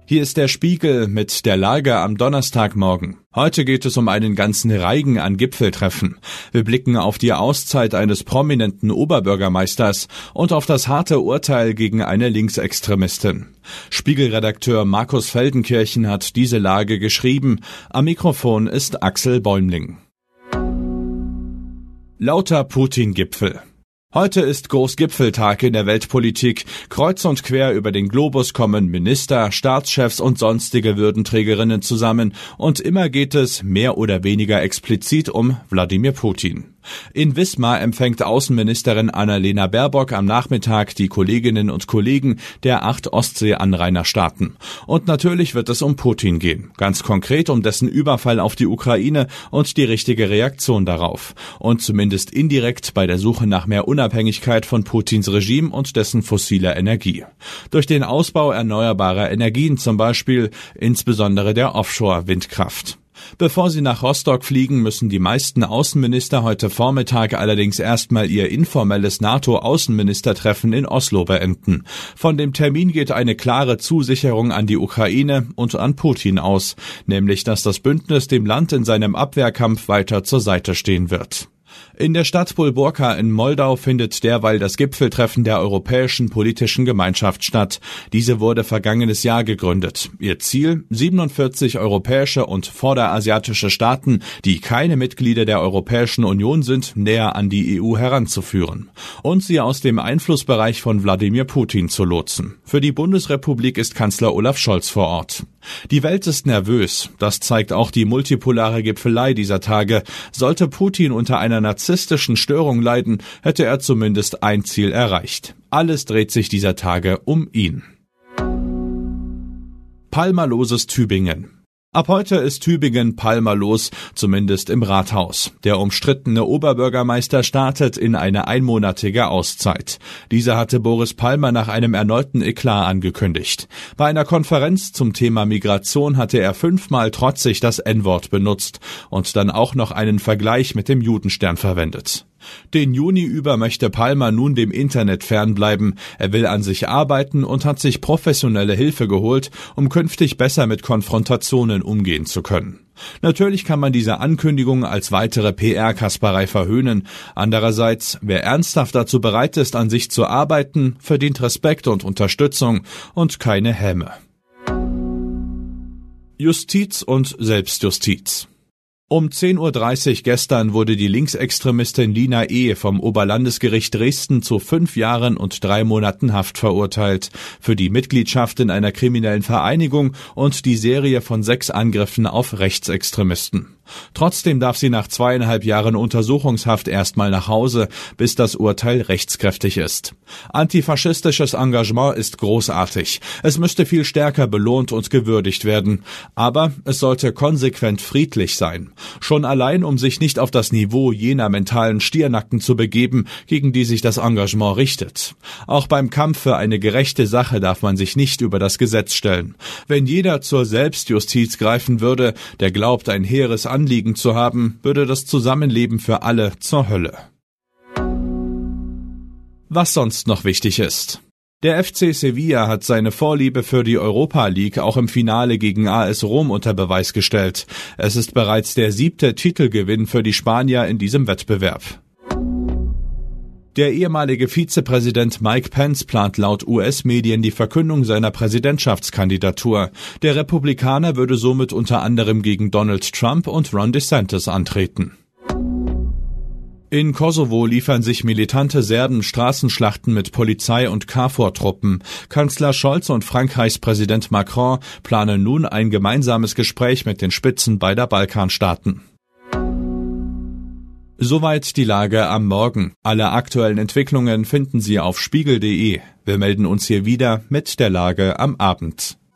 Hier ist der Spiegel mit der Lage am Donnerstagmorgen. Heute geht es um einen ganzen Reigen an Gipfeltreffen. Wir blicken auf die Auszeit eines prominenten Oberbürgermeisters und auf das harte Urteil gegen eine Linksextremistin. Spiegelredakteur Markus Feldenkirchen hat diese Lage geschrieben. Am Mikrofon ist Axel Bäumling. Lauter Putin-Gipfel. Heute ist Großgipfeltag in der Weltpolitik. Kreuz und quer über den Globus kommen Minister, Staatschefs und sonstige Würdenträgerinnen zusammen. Und immer geht es mehr oder weniger explizit um Wladimir Putin. In Wismar empfängt Außenministerin Annalena Baerbock am Nachmittag die Kolleginnen und Kollegen der 8 Ostsee-Anrainerstaaten. Und natürlich wird es um Putin gehen. Ganz konkret um dessen Überfall auf die Ukraine und die richtige Reaktion darauf. Und zumindest indirekt bei der Suche nach mehr Unabhängigkeit von Putins Regime und dessen fossiler Energie. Durch den Ausbau erneuerbarer Energien zum Beispiel, insbesondere der Offshore-Windkraft. Bevor sie nach Rostock fliegen, müssen die meisten Außenminister heute Vormittag allerdings erstmal ihr informelles NATO-Außenministertreffen in Oslo beenden. Von dem Termin geht eine klare Zusicherung an die Ukraine und an Putin aus, nämlich dass das Bündnis dem Land in seinem Abwehrkampf weiter zur Seite stehen wird. In der Stadt Bulburka in Moldau findet derweil das Gipfeltreffen der Europäischen Politischen Gemeinschaft statt. Diese wurde vergangenes Jahr gegründet. Ihr Ziel: 47 europäische und vorderasiatische Staaten, die keine Mitglieder der Europäischen Union sind, näher an die EU heranzuführen und sie aus dem Einflussbereich von Wladimir Putin zu lotsen. Für die Bundesrepublik ist Kanzler Olaf Scholz vor Ort. Die Welt ist nervös, das zeigt auch die multipolare Gipfelei dieser Tage. Sollte Putin unter einer narzisstischen Störung leiden, hätte er zumindest ein Ziel erreicht. Alles dreht sich dieser Tage um ihn. Palmerloses Tübingen. Ab heute ist Tübingen palmerlos, zumindest im Rathaus. Der umstrittene Oberbürgermeister startet in eine einmonatige Auszeit. Diese hatte Boris Palmer nach einem erneuten Eklat angekündigt. Bei einer Konferenz zum Thema Migration hatte er 5-mal trotzig das N-Wort benutzt und dann auch noch einen Vergleich mit dem Judenstern verwendet. Den Juni über möchte Palmer nun dem Internet fernbleiben. Er will an sich arbeiten und hat sich professionelle Hilfe geholt, um künftig besser mit Konfrontationen umgehen zu können. Natürlich kann man diese Ankündigung als weitere PR-Kasperei verhöhnen. Andererseits, wer ernsthaft dazu bereit ist, an sich zu arbeiten, verdient Respekt und Unterstützung und keine Häme. Justiz und Selbstjustiz. Um 10:30 Uhr gestern wurde die Linksextremistin Lina E. vom Oberlandesgericht Dresden zu 5 Jahren und 3 Monaten Haft verurteilt für die Mitgliedschaft in einer kriminellen Vereinigung und die Serie von 6 Angriffen auf Rechtsextremisten. Trotzdem darf sie nach 2,5 Jahren Untersuchungshaft erstmal nach Hause, bis das Urteil rechtskräftig ist. Antifaschistisches Engagement ist großartig. Es müsste viel stärker belohnt und gewürdigt werden. Aber es sollte konsequent friedlich sein. Schon allein, um sich nicht auf das Niveau jener mentalen Stiernacken zu begeben, gegen die sich das Engagement richtet. Auch beim Kampf für eine gerechte Sache darf man sich nicht über das Gesetz stellen. Wenn jeder zur Selbstjustiz greifen würde, der glaubt, ein hehres Anliegen zu haben, würde das Zusammenleben für alle zur Hölle. Was sonst noch wichtig ist. Der FC Sevilla hat seine Vorliebe für die Europa League auch im Finale gegen AS Rom unter Beweis gestellt. Es ist bereits der 7. Titelgewinn für die Spanier in diesem Wettbewerb. Der ehemalige Vizepräsident Mike Pence plant laut US-Medien die Verkündung seiner Präsidentschaftskandidatur. Der Republikaner würde somit unter anderem gegen Donald Trump und Ron DeSantis antreten. In Kosovo liefern sich militante Serben Straßenschlachten mit Polizei und KFOR-Truppen. Kanzler Scholz und Frankreichs Präsident Macron planen nun ein gemeinsames Gespräch mit den Spitzen beider Balkanstaaten. Soweit die Lage am Morgen. Alle aktuellen Entwicklungen finden Sie auf spiegel.de. Wir melden uns hier wieder mit der Lage am Abend.